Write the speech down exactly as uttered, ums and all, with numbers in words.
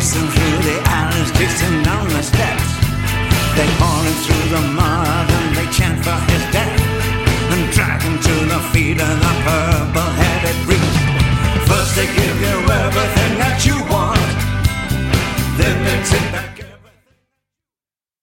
racing through the alleys, kissing on the steps. They haul him through the mud and they chant for his death, and drag him to the feet of the purple head.